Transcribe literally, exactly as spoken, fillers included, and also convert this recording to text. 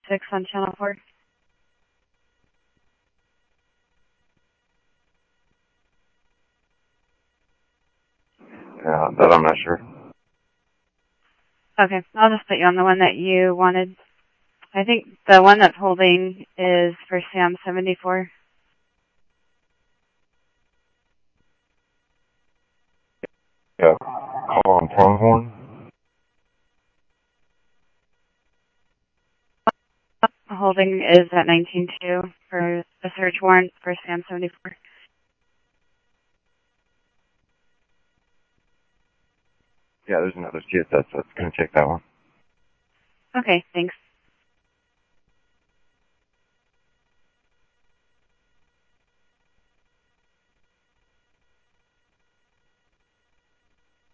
six on channel four. Yeah, that I'm not sure. Okay, I'll just put you on the one that you wanted. I think the one that's holding is for Sam seventy-four. Yeah, call on Pronghorn. Holding is at nineteen two for a search warrant for Sam seventy-four. Yeah, there's another C S S that's going to check that one. Okay, thanks.